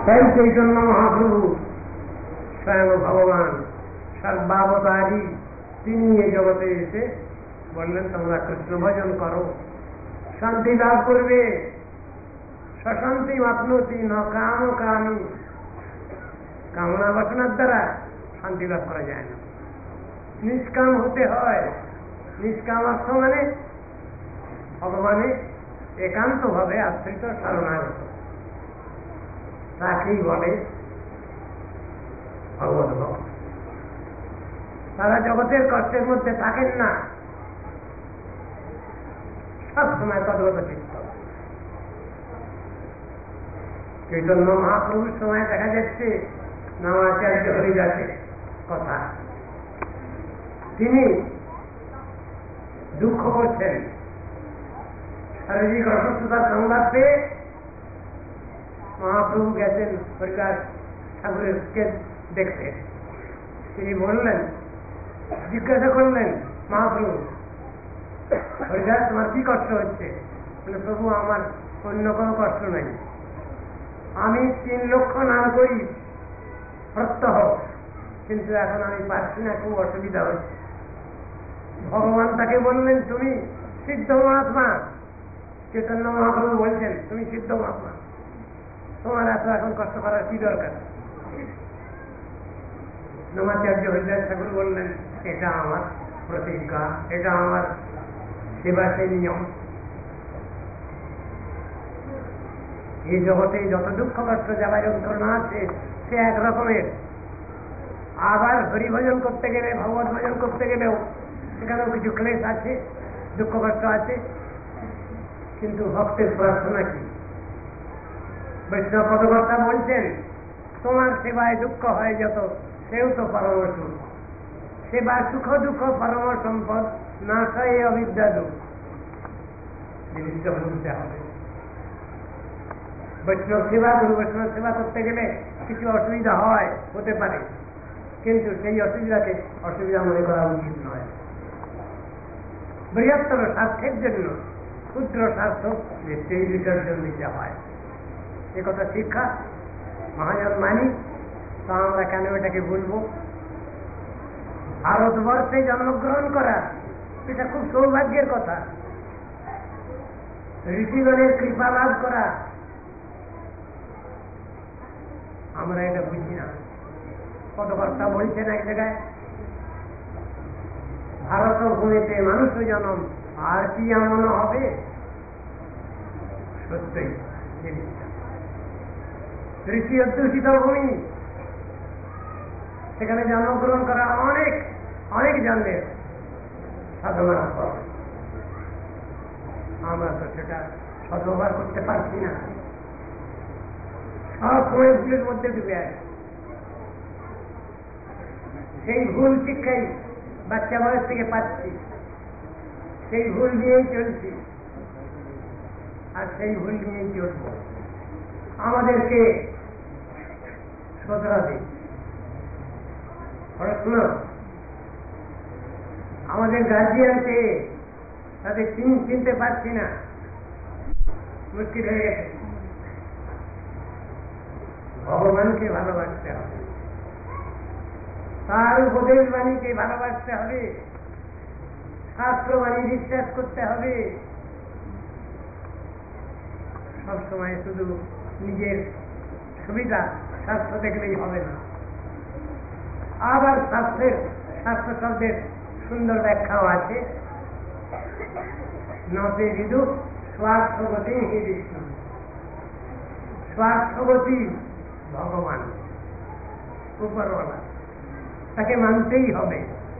তাই চৈতন্য মহাপ্রভু স্বয়ং ভগবান সর্বাবতারী, তিনি এই জগতে এসে বললেন তোমরা কৃষ্ণ ভজন করো, শান্তি লাভ করবে। সশান্তি মাপনতি ন কাম কামী, কামনা বাসনার দ্বারা শান্তি লাভ করা যায় না, নিষ্কাম হতে হয়। নিষ্কাম অর্থ মানে ভগবানে একান্ত ভাবে আশ্রিত শরণাগত, তাকেই বলে ভগবত ভক্ত। তারা জগতের কষ্টের মধ্যে থাকেন না, সবসময় তদ্গত চিত্ত। চৈতন্য মহাপ্রভুর সময় দেখা যাচ্ছে নামাচার্য হরিদাসের কথা, তিনি দুঃখ করছেন, শারীরিক অসুস্থতার সংবাদ পেয়ে মহাপ্রভু গেছেন হরিদাস ঠাকুরকে দেখতে। তিনি বললেন, জিজ্ঞাসা করলেন মহাপ্রভু, হরিদাস তোমার কি কষ্ট হচ্ছে? বলে, প্রভু আমার অন্য কোনো কষ্ট নাই, আমি 3 লক্ষ নাম করি প্রত্যহ, কিন্তু এখন আমি পারছি না, খুব অসুবিধা হচ্ছে। ভগবান তাকে বললেন, তুমি সিদ্ধ মহাত্মা। চৈতন্য মহাপ্রভু বলছেন, তুমি সিদ্ধ মহাত্মা, তোমার এত এখন কষ্ট করার কি দরকার? নামাচার্য হরিদাস ঠাকুর বললেন, এটা আমার প্রতিজ্ঞা, এটা আমার সেবাসের নিয়ম। এই জগতে যত দুঃখ কষ্ট জ্বালা যন্ত্রণা আছে সে এক রকমের। আবার হরিভজন করতে গেলে, ভগবত ভজন করতে গেলেও সেখানেও কিছু ক্লেশ আছে, দুঃখ কষ্ট আছে। কিন্তু ভক্তের প্রার্থনা কি? বৈষ্ণব পদকর্তা বলছেন, তোমার সেবায় দুঃখ হয় যত, সেও তো পরম সুখ। সেবা সুখ দুঃখ পরম সম্পদ, না খায় অবিদ্যা দুঃখ। জিনিসটা বুঝতে হবে। বৈষ্ণব সেবা, গুরু বৈষ্ণব সেবা করতে গেলে কিছু অসুবিধা হয়, হতে পারে, কিন্তু সেই অসুবিধাকে অসুবিধা মনে করা উচিত নয়। বৃহত্তর স্বার্থের জন্য ক্ষুদ্র স্বার্থ নিশ্চয়ই বিসর্জন দিতে হয়, এ কথা শিক্ষা মহাজন মানি। তা আমরা কেন এটাকে বলবো? ভারতবর্ষে জন্মগ্রহণ করা এটা খুব সৌভাগ্যের কথা, ঋষিগণের কৃপা লাভ করা। আমরা এটা বুঝি না। পদকর্তা বলছেন এক জায়গায়, ভারত ভূমিতে মানুষ জন্ম, আর কি এমন হবে? সত্যই জিনিসটা ঋষি অধ্যুষিত ভূমি, সেখানে জন্মগ্রহণ করা অনেক অনেক জন্মের সাধনার পর। আমরা তো সেটা সদ্ব্যবহার করতে পারছি না, সব সময় ভুলের মধ্যে ডুবে আছে। সেই ভুল শিক্ষাই বাচ্চা বয়স থেকে পাচ্ছি, সেই ভুল নিয়েই চলছি, আর সেই ভুল নিয়েই চলব। আমাদেরকে শোধরাতে পড়াশোনা, আমাদের গার্জিয়ানকে তাদের চিনতে পারছি না, মুশকিল হয়ে গেছে। ভগবানকে ভালোবাসতে হবে, তার উপদেশ বাণীকে ভালোবাসতে হবে, শাস্ত্রবাণী বিশ্বাস করতে হবে। সবসময় শুধু নিজের সুবিধা স্বার্থ দেখলেই হবে না। আবার শাস্ত্র শব্দের সুন্দর ব্যাখ্যাও আছে, নতে বিদু স্বার্থগতি হি বিষ্ণু। স্বার্থগতি ভগবান, উপরওয়ালা, তাকে মানতেই হবে।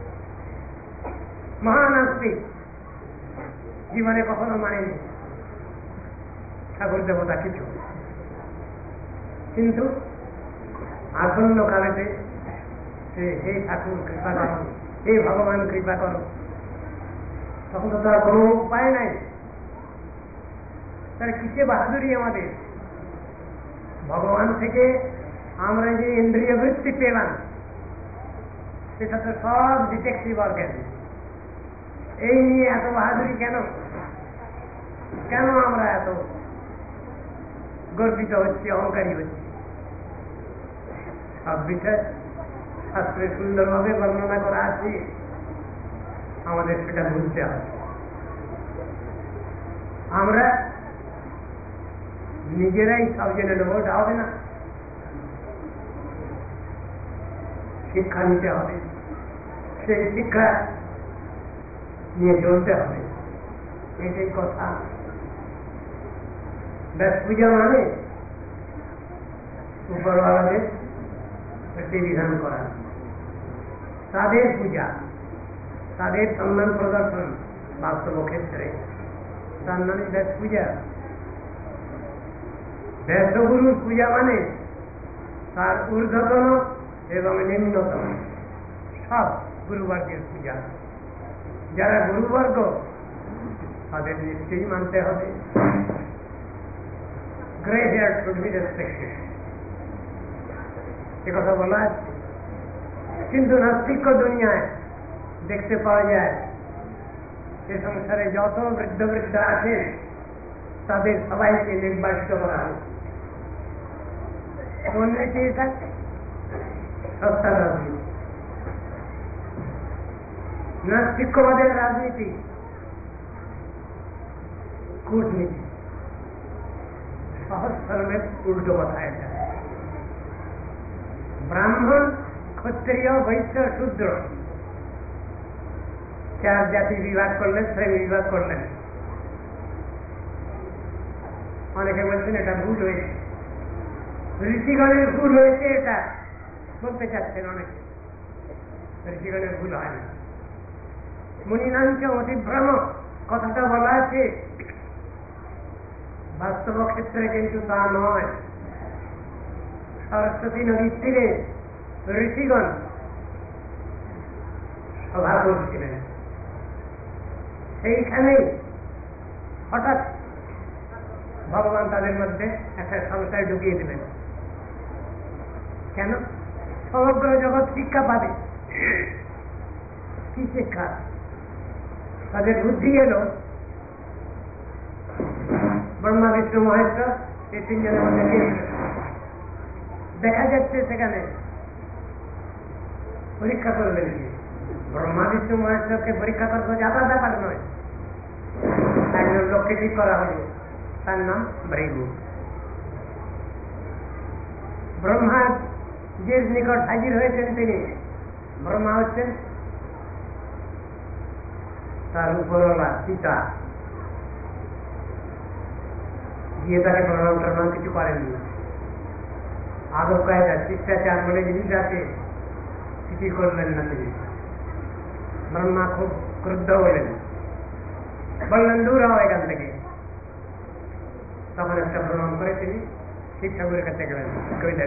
মহানাস্তিক জীবনে কখনো মানেনি ঠাকুর দেবতা কিছু, কিন্তু আসন্ন কালেতে হে ঠাকুর কৃপা করো, হে ভগবান কৃপা করো, তখন তো তার কোনো উপায় নাই। তাহলে কিসে বাহাদুরি আমাদের? ভগবান থেকে আমরা যে ইন্দ্রিয় বৃত্তি পেলাম সেটা তো সব ডিটেকটিভ অর্গান। এই নিয়ে এত বাহাদুরি কেন? কেন আমরা এত গর্বিত হচ্ছি, অহংকারী হচ্ছি? সব বিষয় শাস্ত্রে সুন্দরভাবে বর্ণনা করা আছে, আমাদের সেটা বুঝতে হবে। আমরা নিজেরাই সব জেনে নেবো এটা হবে না, শিক্ষা নিতে হবে, সেই শিক্ষা নিয়ে চলতে হবে, এটাই কথা। ব্যাস পূজা মানে উপরওয়ালাদের একটি বিধান করা, তাদের পূজা, তাদের সম্মান প্রদর্শন বাস্তব ক্ষেত্রে, তার নামে ব্যাস পূজা। ব্যাসগুরুর পূজা মানে তার ঊর্ধ্বতন এবং নিম্নতম সব গুরুবর্গের পূজা। যারা গুরুবর্গ তাদের নিশ্চয়ই মানতে হবে, grey hair should be respected, এ কথা বলা আছে। কিন্তু নাস্তিক্য দুনিয়ায় দেখতে পাওয়া যায় এ সংসারে যত বৃদ্ধ বৃদ্ধ আছে তাদের সবাইকে নির্বাসিত করা হয়। কোন নীতি এটা? সত্তার রাজনীতি, নাস্তিক্যবাদের রাজনীতি, কূটনীতি, সহজ ধর্মের উল্টো কথা এটা। ব্রাহ্মণ, ক্ষত্রিয়, বৈশ্য, শূদ্র, চার জাতি বিভাগ করলেন, শ্রেণী বিভাগ করলেন। অনেকে বলছেন এটা ভুল হয়েছে, ঋষিগণের ভুল হয়েছে এটা বলতে চাচ্ছেন অনেকে। ঋষিগণের ভুল হয় না, মুনিনাঞ্চ অতিভ্রম কথাটা বলা আছে, বাস্তব ক্ষেত্রে কিন্তু তা নয়। সরস্বতী নদীর তীরে ঋষিগণ সভা করছিলেন, সেইখানেই হঠাৎ ভগবান তাদের মধ্যে একটা সংশয় ঢুকিয়ে দিলেন। কেন? সমগ্র জগৎ শিক্ষা পাবে। কি শিক্ষা? তাদের বুদ্ধি এলো ব্রহ্মা, বিষ্ণু, মহেশ্বর এই তিনজনের মধ্যে দেখা যাচ্ছে সেখানে পরীক্ষা করবেন কি? ব্রহ্মা, বিষ্ণু, মহেশ্বরকে পরীক্ষা করবো যাতা ব্যাপার নয়। একজন লোককে ঠিক করা হলো, তার নাম ভৃগু। ব্রহ্মা যে নিকট হাজির হয়েছেন তিনি, ব্রহ্মা হচ্ছেন তার উপরওয়ালা পিতা, গিয়ে তাকে প্রণাম টনাম কিছু করেননি। আদব কায়দা শিষ্টাচার বলে জিনিস আছে, কিছু করলেন না তিনি। ব্রহ্মা খুব ক্রুদ্ধ হলেন, বললেন দূর হও এখান থেকে। তখন একটা প্রণাম করে তিনি শিব ঠাকুরের কাছে গেলেন, কইলেন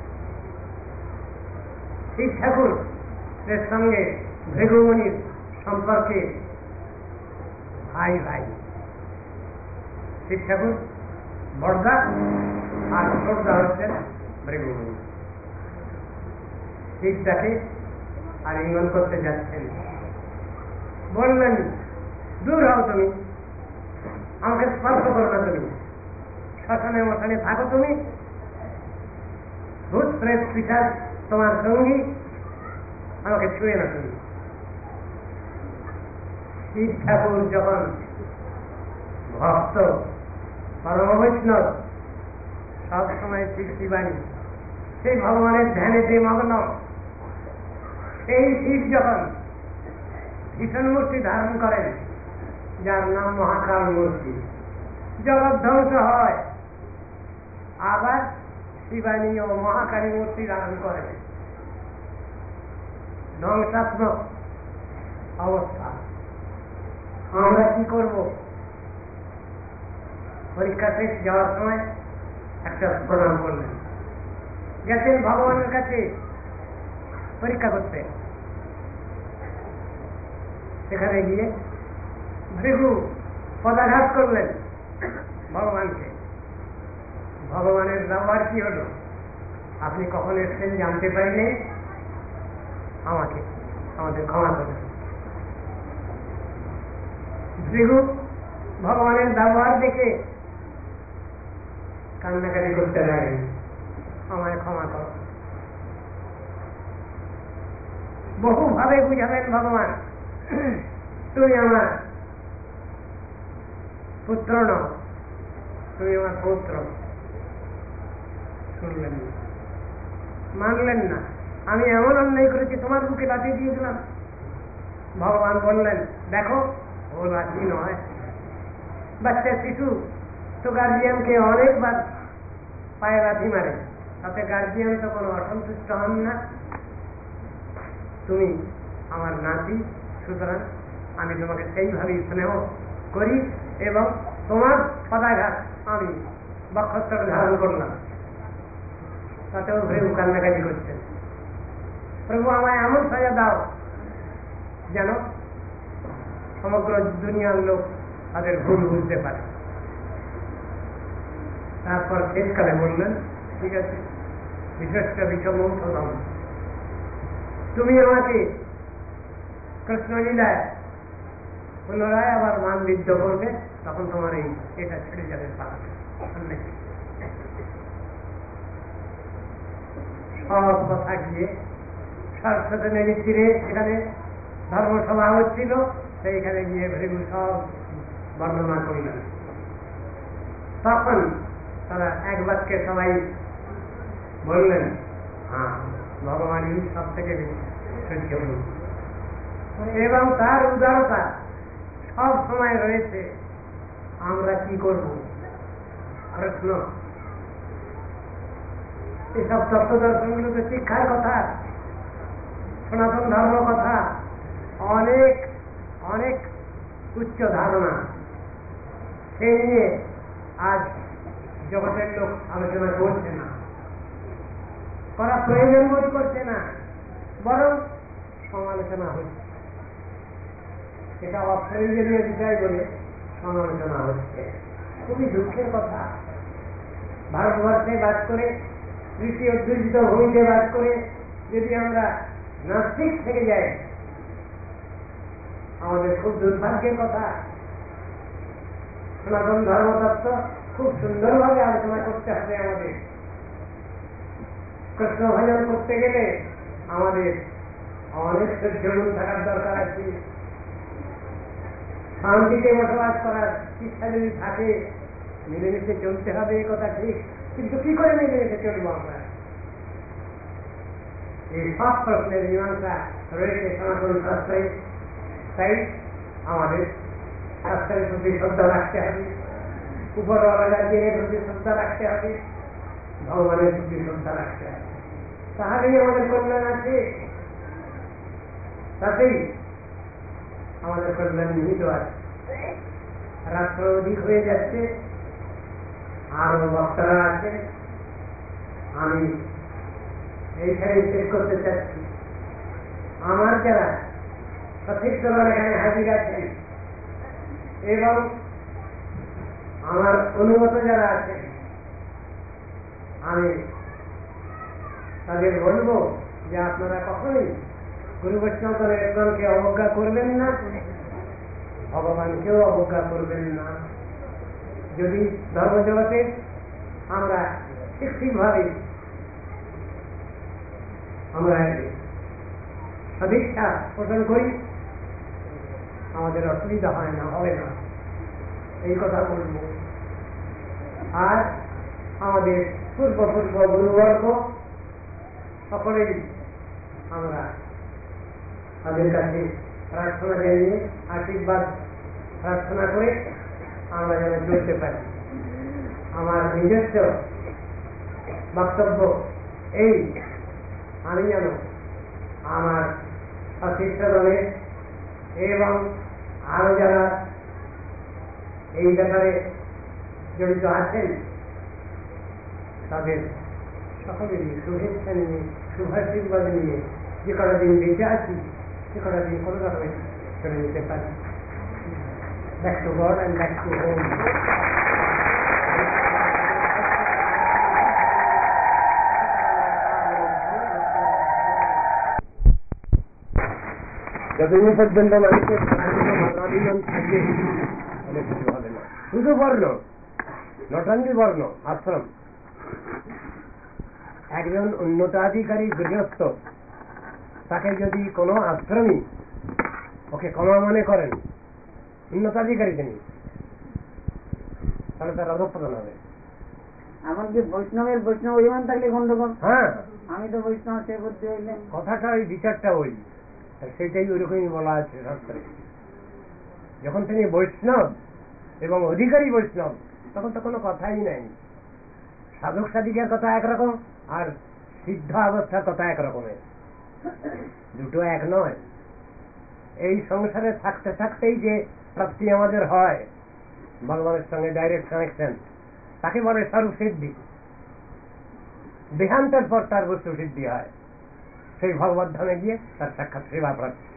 শিব ঠাকুরের সঙ্গে ভৃগুমুনির সম্পর্কে ভাই ভাই। শিব ঠাকুর বড়দা আর ছোটদা হচ্ছেন ভৃগুমুনি। শিব তাকে আলিঙ্গন করতে যাচ্ছেন, বললেন দূর হও তুমি, আমাকে স্পর্শ করো না, তুমি শ্মশানে মশানে থাকো, তুমি ভূত প্রেত পিশাচ তোমার সঙ্গী, আমাকে ছুঁয়ে না তুমি। শিব ঠাকুর যখন ভক্ত, পরম বৈষ্ণব, সবসময় শিব শিবানী, সেই ভগবানের ধ্যানে যে মগ্ন, সেই শিব যখন ভীষণ মূর্তি ধারণ করেন যার নাম মহাকাল মূর্তি, জগৎ ধ্বংস হয়, আবার শিবানী ও মহাকালী মূর্তি ধারণ করেন। ধ্বংসাত্মক অবস্থা। আমরা কি করব? পরীক্ষা শেষ যাওয়ার সময় একটা প্রণাম করলেন, গেছেন ভগবানের কাছে পরীক্ষা করতে। সেখানে গিয়ে ভৃগু পদাঘাত করলেন ভগবানকে। ভগবানের ব্যবহার কি হলো? আপনি কখন এসছেন জানতে পারিনি, আমাদের ক্ষমা করবেন। ভৃগু ভগবানের ব্যবহার দেখে কান্নাকাটি করতে লাগলেন, আমায় ক্ষমা করো, বহুভাবে বুঝাবেন ভগবান, তুমি আমার পুত্র নও, তুমি আমার পুত্র। শুনলেন না, মানলেন না। আমি এমন অন্যায় করেছি, তোমার বুকে লাথি দিয়ে দিলাম। ভগবান বললেন, দেখো ও লাথি নয়, বাচ্চা শিশু তো গার্জিয়ানকে অনেকবার পায়ে লাথি মারে, তাতে গার্জিয়ান তো কোনো অসন্তুষ্ট হন না। তুমি আমার নাতি, সুতরাং আমি তোমাকে সেইভাবেই স্নেহ করি এবং তোমার পদাঘাত আমি বক্ষস্থলে ধারণ করলাম। তাতেও ভেউ কান্নাকাটি করছেন, প্রভু আমায় এমন সাজা দাও যেন সমগ্র দুনিয়ার লোক তাদের ভুল বুঝতে পারে। তারপর শেষকালে বললেন, ঠিক আছে, বিশেষটা বিষম ঔষধম, তুমি আমাকে কৃষ্ণলীলায় পুনরায় আবার মানবিদ্ধ করবে, তখন তোমার এটা ছেড়ে যাবে পালা। সব কথা গিয়ে সরস্বতী নদীর তীরে সেখানে ধর্মসভা হচ্ছিল, সেইখানে গিয়ে ভৃগু সব বর্ণনা করলেন। তখন তারা এক বাক্যে সবাই বললেন, হ্যাঁ, ভগবানই সব থেকে বেশি সহ্য করুন, এবং তার উদারতা সব সময় রয়েছে। আমরা কি করব? প্রশ্ন। এসব তত্ত্ব দর্শনগুলো তো শিক্ষার কথা, সনাতন ধর্ম কথা, অনেক অনেক উচ্চ ধারণা, সেই নিয়ে আজ জগতের লোক আলোচনা করছে না, করা প্রয়োজন বোধ করছে না, বরং সমালোচনা হচ্ছে। এটা অপ্রয়োজনীয় বিষয় বলে সমালোচনা হচ্ছে। খুবই দুঃখের কথা। ভারতবর্ষে বাস করে, কৃষি অধ্যুষিত ভূমিতে বাস করে যদি আমরা নাস্তিক থেকে যাই, আমাদের খুব দুর্ভাগ্যের কথা। সনাতন ধর্মতত্ত্ব খুব সুন্দরভাবে আলোচনা করতে হবে। আমাদের কৃষ্ণ ভজন করতে গেলে আমাদের অনেক সহ্যগুণ থাকার দরকার আছে। শান্তিতে বসবাস করার শিক্ষা যদি থাকে, মিলেমিশে চলতে হবে, এ কথা ঠিক, কিন্তু কি করে মিলেমিশে চলবো আমরা? এই সব প্রশ্নের মীমাংসা রয়েছে সনাতন শাস্ত্রে। তাই আমাদের শাস্ত্রের প্রতি শ্রদ্ধা রাখতে হবে, উপরওয়ালা গার্জিয়ানের প্রতি শ্রদ্ধা রাখতে হবে, ভগবানের প্রতি শ্রদ্ধা রাখতে হবে, তাহলেই আমাদের কল্যাণ আছে। তাতেই আমাদের কল্যাণ নিহিত আছে। রাষ্ট্র অধিক হয়ে যাচ্ছে, আরো বক্তারা আছে। আমি এইখানে শেষ করতে চাচ্ছি, আমার যারা সঠিক দলের এখানে হাজির আছেন এবং আমার অনুগত যারা আছেন, আমি তাদের বলবো যে আপনারা কখনোই গুরু বৈষ্ণবের একজনকে অবজ্ঞা করবেন না, ভগবানকেও অবজ্ঞা করবেন না। যদি ধর্মজগতে আমরা ঠিকভাবে আমরা সদিচ্ছা পোষণ করি, আমাদের অসুবিধা হয় না, হবে না, এই কথা বলব। আর আমাদের পূর্ব গুরুবর্গ সকলেই আমরা তাদের কাছে প্রার্থনা জানিয়ে আশীর্বাদ প্রার্থনা করে আমরা যেন চলতে পারি। আমার নিজস্ব বক্তব্য এই, আমি যেন আমার শিষ্যগণের এবং আরো যারা এই ব্যাপারে জড়িত আছেন তাদের সকলেরই শুভেচ্ছা নিয়ে, শুভাশীর্বাদ নিয়ে যে কটা দিন বেঁচে আছি, সে কটা দিন কোনো রকমের চলে যেতে পারি। Back to God and back to home. যতদিন পর্যন্ত মানুষের মতাধীন থাকবে তাহলে কিছু হবে না। শুধু বর্ণ, নটাঙ্গি বর্ণ আশ্রম, একজন উন্নতাধিকারী গৃহস্থ তাকে যদি কোনো আশ্রমী ওকে ক্ষমা মনে করেন, উন্নতাধিকারী তিনি, তাহলে তার অধঃপতন হবে। এমনকি বৈষ্ণবের বৈষ্ণব অভিমান থাকলে গন্ডগোল। হ্যাঁ, আমি তো বৈষ্ণব, সে বুদ্ধি হইলে কথাটা ওই বিচারটা ওই সেইটাই ওইরকমই বলা আছে শাস্ত্রে। যখন তিনি বৈষ্ণব এবং অধিকারী বৈষ্ণব, তখন তো কোনো কথাই নাই। সাধক সাধিকার কথা একরকম, আর সিদ্ধ অবস্থার কথা একরকমের, দুটো এক নয়। এই সংসারে থাকতে থাকতেই যে প্রাপ্তি আমাদের হয় ভগবানের সঙ্গে ডাইরেক্ট কানেকশন, তাকে বলে স্বরূপ সিদ্ধি। দেহান্তের পর তার বস্তু সিদ্ধি হয়, সেই ভগবত ধামে গিয়ে তার সাক্ষাৎ সেবা প্রাপ্তি।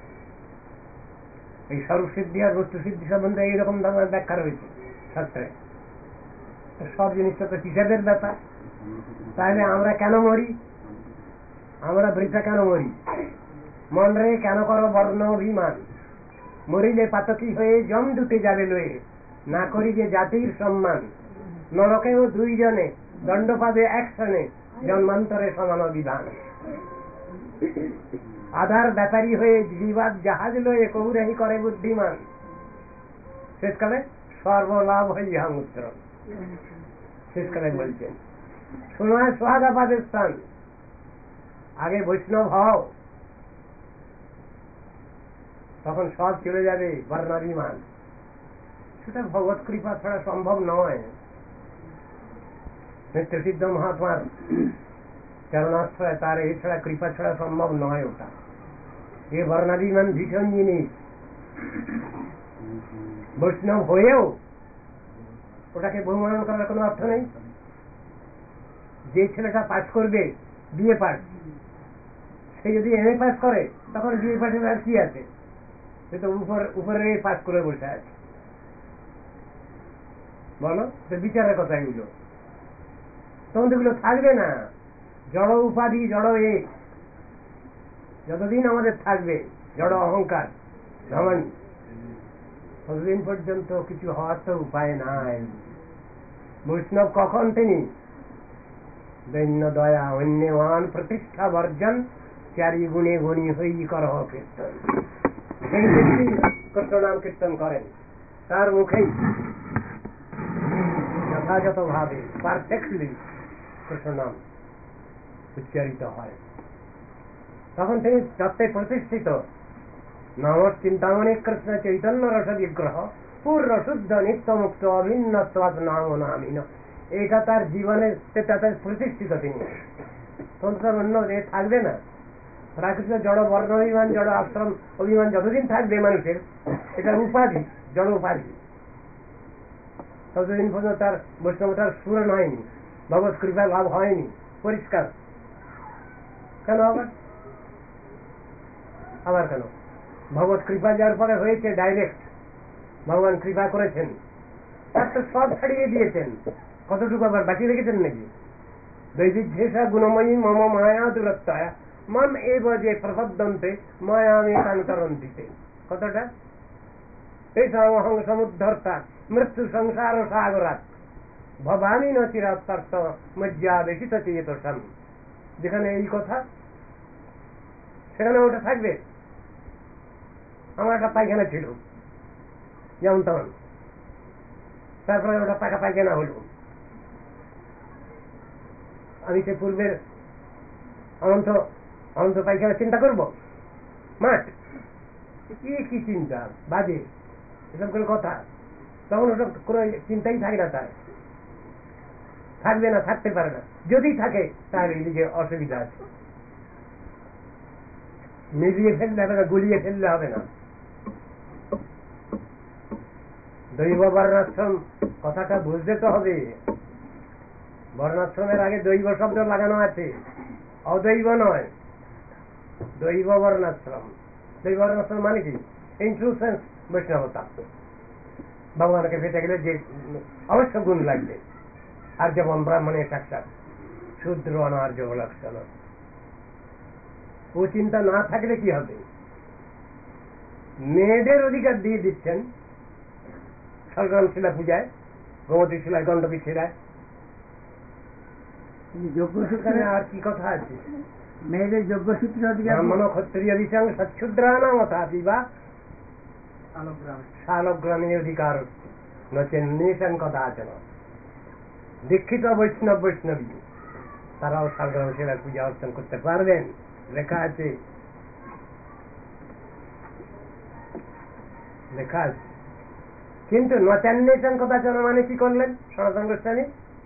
এই স্বরূপ সিদ্ধি আর বস্তু সিদ্ধি সম্বন্ধে এইরকম ধরনের ব্যাখ্যা রয়েছে শাস্ত্রে। সব জিনিসটা তো হিসাবের ব্যাপার। তাহলে আমরা কেন মরি? আমরা বৃথা কেন মরি? মন রে কেন করো বর্ণ অভিমান, মরিলে পাতকি হয়ে জম দুটে যাবে লয়ে, না করি যে জাতির সম্মান, নরকেও দুইজনে দণ্ড পাবে একসনে, জন্মান্তরে সমান বিধান। আধার ব্যাপারী হয়ে জীবাদ জাহাজ লয়ে কৌরাহি করে বুদ্ধিমান, শেষকালে সর্বলাভ হইয়া মূত্র। শেষকালে বলছেন শোনায় সোহাগা পাদের স্থান, আগে বৈষ্ণব হও, তখন সব চলে যাবে বর্ণাভিমান। সেটা ভগবত কৃপা ছাড়া সম্ভব নয়। নিত্যসিদ্ধ মহাত্মার চরণাশ্রয়, তার এছাড়া কৃপা ছাড়া সম্ভব নয় ওটা। এ বর্ণাভিমান ভীষণ জিনিস। বৈষ্ণব হয়েও ওটাকে বহুমানন করার কোনো অর্থ নেই। যে ছেলেটা পাস করবে বিএ পাস, সে যদি এমএ পাস করে, তখন বিএ পাসের আর কি আছে? সে তো উপরে পাস করে বসে আছে। বলো, তো বিচারের কথা এগুলো। তখন তো এগুলো থাকবে না। জড় উপাধি, জড় এক, যতদিন আমাদের থাকবে জড় অহংকার ধমন, ততদিন পর্যন্ত কিছু হওয়ার তো উপায় নাই। বৈষ্ণব কখন? তিনি দৈন্য দয়া অন্যমান প্রতিষ্ঠা বর্জন, চারি গুণে গুণী হই করহ কীর্তন। সেই ব্যক্তি কৃষ্ণ নাম কীর্তন করেন, তার মুখেই যথাযথ ভাবে পারফেক্টলি কৃষ্ণ নাম উচ্চারিত হয়, তখন তিনি তত্ত্বে প্রতিষ্ঠিত। নমঃ চিন্তামণি কৃষ্ণ চৈতন্য রস বিগ্রহ, পূর্ণ শুদ্ধ নিত্য মুক্ত অভিন্ন নাম নামিন। এটা তার জীবনের তাতে প্রতিষ্ঠিত তিনি। তখন তার অন্য এ থাকবে না। প্রাকৃতিক জড় বর্ণ অভিমান, জড় আশ্রম অভিমান যতদিন থাকবে মানুষের, এটা উপাধি, জড় উপাধি, ততদিন পর্যন্ত তার বৈষ্ণবতার স্ফুরণ হয়নি, ভগবত কৃপা লাভ হয়নি পরিষ্কার। কেন আবার কেন? ভগবত কৃপা যার পরে হয়েছে ডাইরেক্ট, ভগবান কৃপা করেছেন, তার তো সব ছাড়িয়ে দিয়েছেন। কতটুকু আবার বাকি রেখেছেন নাকি? দৈবিধ্যেষা গুণময়ী মম মায়া দূরত্বয়া মম এব যে প্রপদ্যন্তে মায়ামে কান্তরন্তিতে। কতটা? তেষামহং সমুদ্ধর্তা মৃত্যু সংসার সাগরাত ভবানী নচিরাত্তর্ত মজ্জা বেশিত চেতসম। যেখানে এই কথা, সেখানে ওটা থাকবে। আমার একটা পায়খানা ছিল যেমন তেমন, তারপরে ওটা পাকা পায়খানা হলো। আমি সে পূর্বের অনন্ত অনন্ত পায়খানা চিন্তা করবো? মাঠ কি চিন্তা, বাজে এসব করে কথা। তখন ওসব কোনো চিন্তাই থাকে না, তার থাকবে না, থাকতে পারে না। যদি থাকে তার এদিকে অসুবিধা আছে। মিলিয়ে ফেললে হবে না, গুলিয়ে ফেললে হবে না। দৈব বর্ণাশ্রম কথাটা বুঝতে তো হবে। বর্ণাশ্রমের আগে দৈব শব্দ লাগানো আছে, অদৈব নয়। দৈব বর্ণাশ্রম, দৈব বর্ণাশ্রম মানে কি? ইন ট্রু সেন্স বৈষ্ণবতা। ভগবানকে পেতে গেলে যে অবশ্য গুণ লাগবে, আর যেমন ব্রাহ্মণের সাক্ষাৎ শূদ্র অনার্য লক্ষণ, ও চিন্তা না থাকলে কি হবে? মেয়েদের অধিকার দিয়ে দিচ্ছেন সরগ্রাম শিলা পূজায়, গোমতী শিলায়, গণ্ডবী শিলায়। আর কি কথা আছে? মেয়েদের যোগ্যসূত্র অধিকার ব্রাহ্মণ ক্ষত্রিয় বিশাং সচ্ছুদ্রাণাম অথাপি বা শালগ্রামী অধিকার নচেন নিশান কদাচন। দীক্ষিত বৈষ্ণবী তারাও শালগ্রাম শিলার পূজা অর্চন করতে পারবেন, লেখা আছে। কিন্তু নচান্নেশন কদাচন মানে কি করলেন সনাতন গোস্বামী?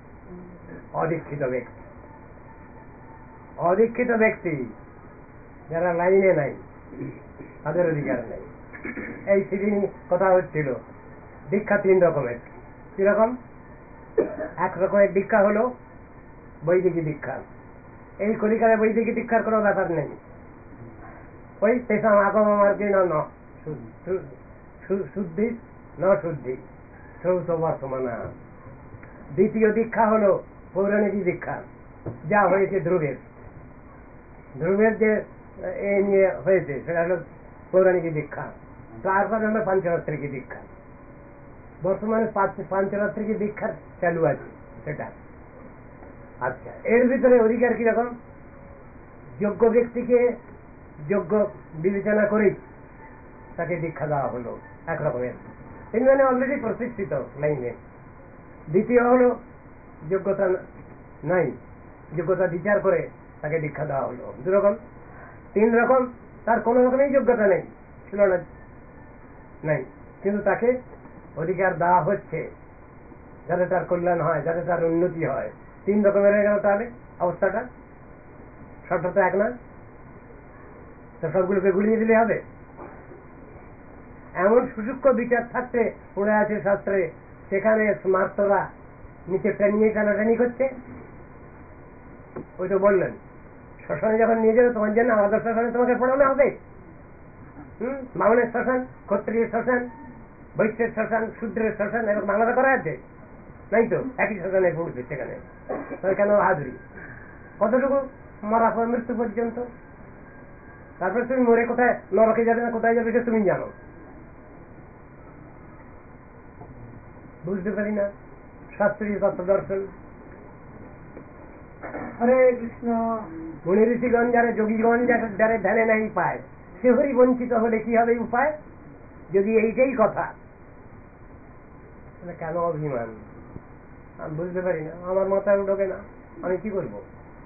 অদীক্ষিত ব্যক্তি যারা লাইনে নাই তাদের অধিকার নেই। এই সেদিন কথা হচ্ছিল দীক্ষা 3 রকমের। কিরকম? এক রকমের দীক্ষা হলো বৈদিকী দীক্ষা। এই কলিকালে বৈদিকী দীক্ষার কোনো ব্যাপার নেই। ওই তেসাম আগম মার্গে ন শুদ্ধি ন শুদ্ধি শ্রৌত বর্তমানা। দ্বিতীয় দীক্ষা হলো পৌরাণিক দীক্ষা, যা হয়েছে ধ্রুবের যে এ নিয়ে হয়েছে সেটা হলো পৌরাণিক দীক্ষা। তারপর হলো পাঞ্চরাত্রিক দীক্ষা। বর্তমানে পাঞ্চরাত্রিক দীক্ষার চালু আছে সেটা। আচ্ছা, এর ভিতরে অধিকার কিরকম? যোগ্য ব্যক্তিকে যোগ্য বিবেচনা করেই তাকে দীক্ষা দেওয়া হলো একরকমের। তিনি মানে অলরেডি প্রতিষ্ঠিত লাইনে। দ্বিতীয় হলো যোগ্যতা নাই, যোগ্যতা বিচার করে তাকে দীক্ষা দেওয়া হলো 2 রকম। 3 রকম, তার কোন রকমের যোগ্যতা নেই, ছিল না, নাই, কিন্তু তাকে অধিকার দেওয়া হচ্ছে যাতে তার কল্যাণ হয়, যাতে তার উন্নতি হয়। 3 রকমের হয়ে গেল তাহলে অবস্থাটা। শর্ত তো এক না, তো সবগুলোকে গুলিয়ে দিলে হবে? এমন সুসূক্ষ্ম বিচার থাকতে পড়ে আছে শাস্ত্রে, সেখানে স্মার্তরা নিচে টানিয়ে টানাটানি করছে। ওই তো বললেন শ্মশানে যখন নিয়ে যাবে তোমার জন্য আমাদের শ্মশানে তোমাকে পড়ানো হবে। বামনের শ্মশান, ক্ষত্রিয়ের শ্মশান, বৈশ্যের শ্মশান, শূদ্রের শ্মশান, এরকম আলাদা করা আছে নাই তো? একই শ্মশানে পড়বে সেখানে। কেন হাজরি? কতটুকু? মরা পর মৃত্যু পর্যন্ত। তারপরে তুমি মরে কোথায় নরকে যাবে না কোথায় যাবে সে তুমি জানো। বুঝতে পারি না শাস্ত্রীয় তত্ত্ব দর্শন। হরে কৃষ্ণ। মুনি ঋষিগণ যারা, যোগীগণ যারা ধ্যানে নাই পায়, সে হরি বঞ্চিত হলে কি হবে উপায়? যদি এইটাই কথা, কেন অভিমান? আমি বুঝতে পারি না, আমার মাথায় ঢোকে না, আমি কি করবো?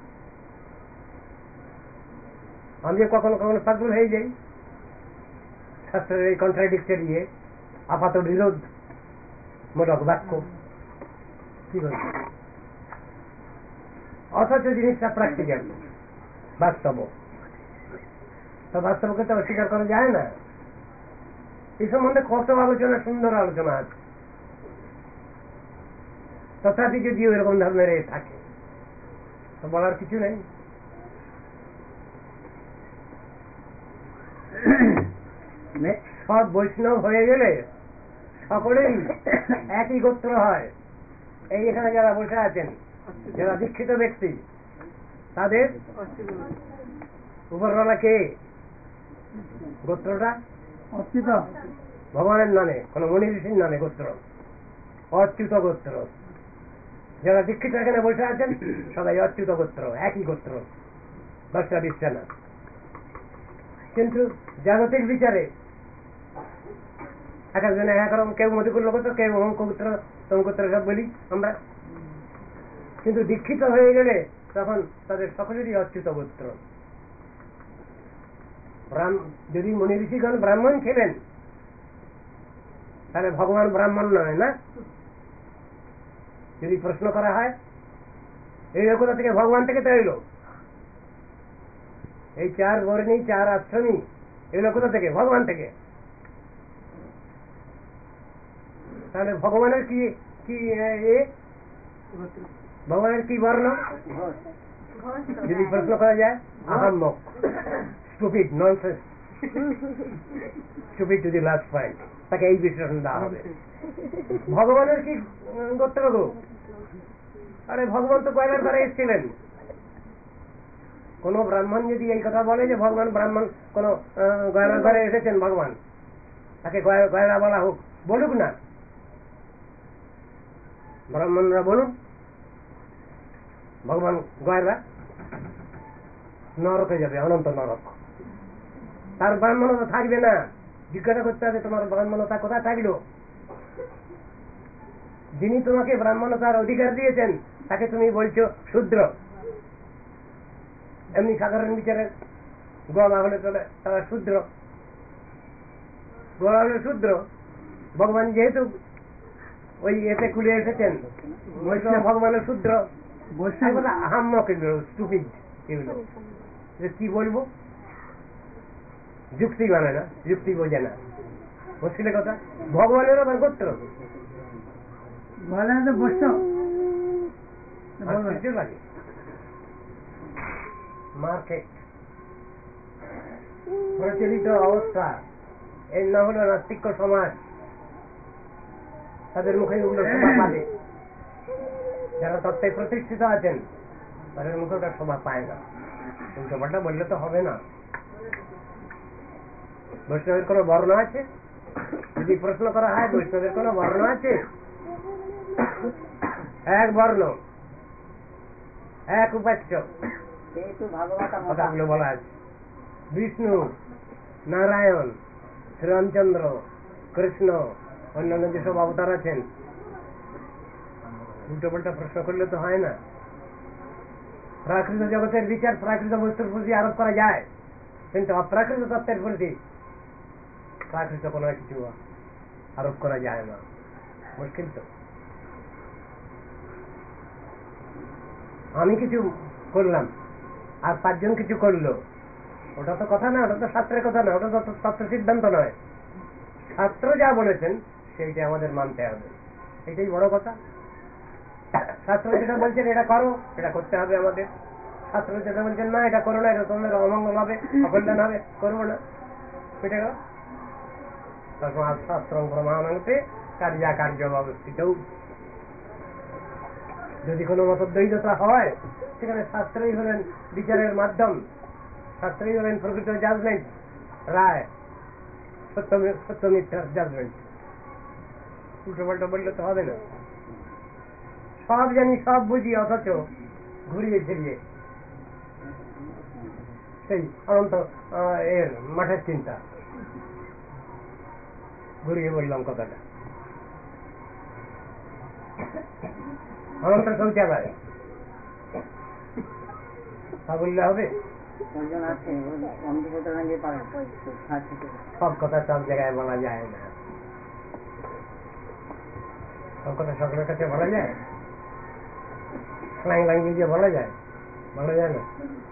আমি কখনো কখনো পাগল হয়ে যাই শাস্ত্রের এই কন্ট্রাডিক্টরি আপাত বিরোধ মূলক বাক্য। কি করব? অথচ জিনিসটা প্র্যাকটিক্যাল, বাস্তব। তো বাস্তবকে তো অস্বীকার করা যায় না। এই সম্বন্ধে কত আলোচনা, সুন্দর আলোচনা আছে। তথাপি যদি এরকম ধরনের থাকে তো বলার কিছু নেই। সব বৈষ্ণব হয়ে গেলে সকলেই একই গোত্র হয়। এই এখানে যারা বসে আছেন, যারা দীক্ষিত ব্যক্তি, তাদের উপরওয়ালা কে? গোত্রটা অচ্যুত, ভগবানের নামে, কোন মুনি ঋষির নামে গোত্র, অচ্যুত গোত্র। যারা দীক্ষিত এখানে বসে আছেন সবাই অচ্যুত গোত্র, একই গোত্র, দশটা দিচ্ছে না। কিন্তু জাগতিক বিচারে এক একজনে এক রকম, কেউ মধুকুল গোত্র, কেউ অঙ্ক গোত্র, তম গোত্র সব বলি আমরা। কিন্তু দীক্ষিত হয়ে গেলে তখন তাদের সকলেরই অচ্যুত গোত্র। যদি মুনি ঋষিগণ ব্রাহ্মণ ছিলেন তাহলে ভগবান ব্রাহ্মণ নয় না? যদি প্রশ্ন করা হয় এই কোথা থেকে? ভগবান থেকে তো এলো। এই 4 বর্ণী 4 আশ্রমী এগুলো কোথা থেকে? ভগবান থেকে। তাহলে ভগবানের কি ভগবানের কি বর্ণ যদি প্রশ্ন করা যায়? আহাম্মক, stupid, nonsense, stupid to the last point, তাকে এই বিশ্লেষণ দেওয়া হবে। ভগবানের কি গোত্র গো? আরে ভগবান তো গয়লার ঘরে এসেছিলেন। কোন ব্রাহ্মণ যদি এই কথা বলে যে ভগবান ব্রাহ্মণ, কোন গয়লার ঘরে এসেছেন ভগবান, তাকে গয়লা বলা হোক, বলুক না, ব্রাহ্মণরা বলুন ভগবান গয়লা। নরকে যাবে, অনন্ত নরক। তার ব্রাহ্মণতা থাকবে না। জিজ্ঞাসা করতে হবে তোমার ব্রাহ্মণতা কোথায় থাকলো? যিনি তোমাকে ব্রাহ্মণতার অধিকার দিয়েছেন তাকে তুমি বলছো শূদ্র। এমনি সাধারণ বিচারে গোয়া হলে চলে, তারা শূদ্র। গোয়া হলে শূদ্র। ভগবান যেহেতু ওই এতে খুলে এসেছেন, বৈষ্ণব ভগবানের শূদ্র। হাম্মক এগুলো, স্টুপিড এগুলো, কি বলবো, যুক্তি মানে না, যুক্তি বোঝে না, মুশকিলের কথা। ভগবানের আবার গোত্র মার্কেট প্রচলিত অবস্থা। এই না হলো নাস্তিক্য সমাজ, তাদের মুখে ওগুলো শোভা পাবে। যারা তত্ত্বে প্রতিষ্ঠিত আছেন তাদের মুখে ওটা শোভা পায় না। উল্টোপাল্টা বললে তো হবে না। বৈষ্ণবের কোন বর্ণ আছে? যদি প্রশ্ন করা হয় বৈষ্ণবের কোন বর্ণ আছে? এক বর্ণ, এক উপাস্য, কথাগুলো বলা আছে। বিষ্ণু, নারায়ণ, শ্রীরামচন্দ্র, কৃষ্ণ, অন্যান্য যেসব অবতার আছেন, উল্টো পাল্টা প্রশ্ন করলে তো হয় না। প্রাকৃত জগতের বিচার প্রাকৃত বস্তুর প্রতি আরোপ করা যায়, কিন্তু অপ্রাকৃত তত্ত্বের প্রতি প্রাকৃত কোনো কিছু আরোপ করা যায় না। মুশকিল তো। আমি কিছু করলাম আর 5 জন কিছু করলো, ওটা তো কথা না, ওটা তো শাস্ত্রের কথা না, ওটা তো তত্ত্ব সিদ্ধান্ত নয়। শাস্ত্র যা বলেছেন সেইটা আমাদের মানতে হবে, এটাই বড় কথা। শাস্ত্র যেটা বলছেন এটা করো, এটা করতে হবে আমাদের। শাস্ত্র যেটা বলছেন না এটা করো না, এটা তোমাদের অমঙ্গল হবে, অকল্যাণ হবে, করবো না, এটা শাস্ত্র প্রমাণান্তে কার্যাকার্য ব্যবস্থিত। যদি কোনো মতদ্বৈধতা হয় সেখানে শাস্ত্রই হলেন বিচারের মাধ্যম, শাস্ত্রই হলেন প্রকৃত জাজমেন্ট, রায়, সত্য মিথ্যার জাজমেন্ট। উল্টো পাল্টা বললে তো হবে না। সব জানি, সব বুঝি, অথচ ঘুরিয়ে ফিরিয়ে সেই অনন্ত এর মাঠের চিন্তা ঘুরিয়ে বললাম কথাটা। অনন্ত শৌচালয় তা বললে হবে? সব কথা সব জায়গায় বলা যায় না, সব কথা সকলের কাছে বলা যায়, স্ল্যাং ল্যাঙ্গুয়েজে বলা যায়, বলা যায় না।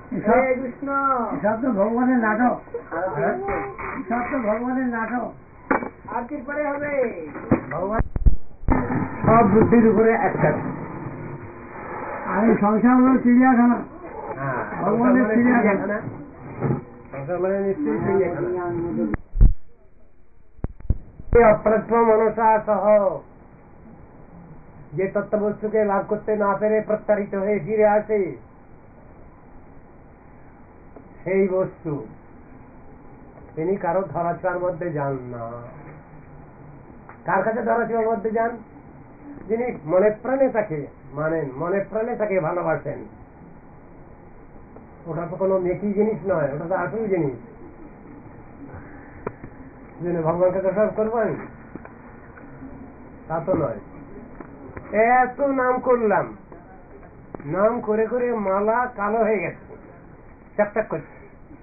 সব তো ভগবানের নাটক, সব তো ভগবানের নাটক। আর কি পরে হবে? ভগবান সব বুদ্ধির উপরে একটা। আমি সংসার হলো চিড়িয়াখানা, ভগবানের চিড়িয়াখানা। সংসার মানে নিশ্চয়ই চিড়িয়াখানা। অপ্রত্য মনসা সহ যে তত্ত্ববস্তুকে লাভ করতে না পেরে প্রত্যারিত হয়ে ফিরে আসে, সেই বস্তু তিনি কারো ধরাছোঁয়ার মধ্যে যান না। কার কাছে ধরাছোঁয়ার মধ্যে যান? যিনি মনে প্রাণে তাকে মানেন, মনে প্রাণে তাকে ভালোবাসেন। ওটা তো কোনো মেকি জিনিস নয়, ওটা তো আসল জিনিস। যিনি ভগবানকে দর্শন করবেন তা তো নয়। এত নাম করলাম, নাম করে করে মালা কালো হয়ে গেছে, চাকচাক করছে।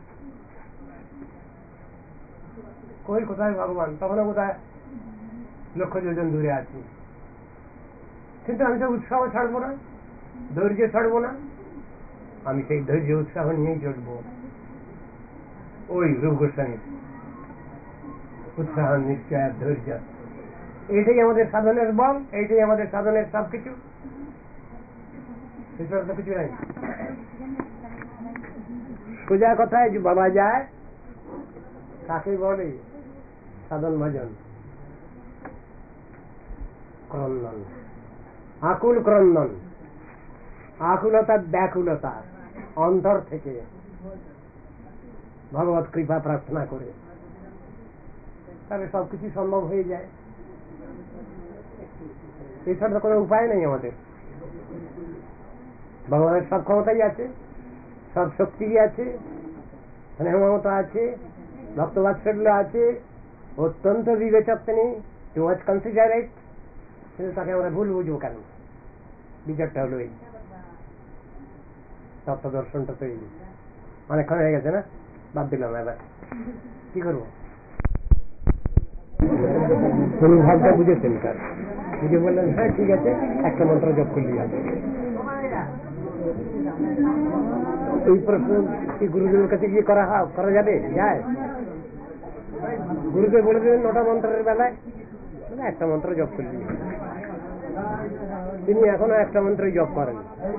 কই কোথায় ভগবান? তখনও কোথায় লক্ষ যোজন দূরে আছি। কিন্তু আমি তো উৎসাহ ছাড়বো না, ধৈর্য ছাড়বো না। আমি সেই ধৈর্য উৎসাহ নিয়েই চলবো। ওই রূপ গোস্বামী উৎসাহ, নিশ্চয়, ধৈর্য, এইটাই আমাদের সাধনের বল, এইটাই আমাদের সাধনের সবকিছু। এছাড়া তো কিছু নাই। সোজা কথায় যে বলা যায় কাকে বলে সাধন ভজন? ক্রন্দন, আকুল ক্রন্দন, আকুলতা, ব্যাকুলতা, অন্তর থেকে ভগবত কৃপা প্রার্থনা করে, তাহলে সবকিছু সম্ভব হয়ে যায়। এছাড়া কোনো উপায় নেই আমাদের। ভগবানের সব ক্ষমতাই আছে, সব শক্তি আছে, স্নেহমমতা আছে, ভক্তবাৎসল্য আছে, অত্যন্ত বিবেচক তিনি, টু মাচ কনসিডারেট। কিন্তু তাকে আমরা ভুল বুঝবো কেন? বিচারটা হলো এই, তত্ত্ব দর্শনটা তো এই। অনেকক্ষণ হয়ে গেছে না, বাদ দিলাম। এবার কি করবো? ভাবটা বুঝেছেন স্যার, বুঝে বললেন হ্যাঁ ঠিক আছে, একটা মন্ত্র জপ করলি আছে। এই প্রশ্ন কি গুরুদেবের কাছে গিয়ে করা যাবে? যায়? গুরুদেব বলে দেবেন 9টা মন্ত্রের বেলায় একটা মন্ত্র জপ করলি। তিনি এখনো একটা মন্ত্রই জপ করেন।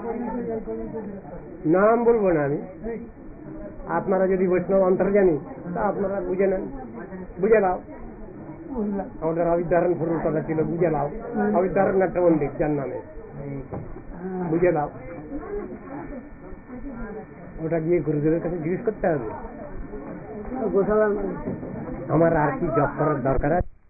নাম বলবো না আমি, আপনারা যদি বৈষ্ণব অন্তর্জামী তা আপনারা বুঝে নেন, বুঝে নাও। আমাদের অবিদ্যারণ ফুরুর কথা ছিল, বুঝে নাও। অবিদ্যারণ একটা মন্দির যার নামে, বুঝে নাও। ওটা গিয়ে গুরুদেবের কাছে জিজ্ঞেস করতে হবে। আমার আর কি জপ করার দরকার আছে?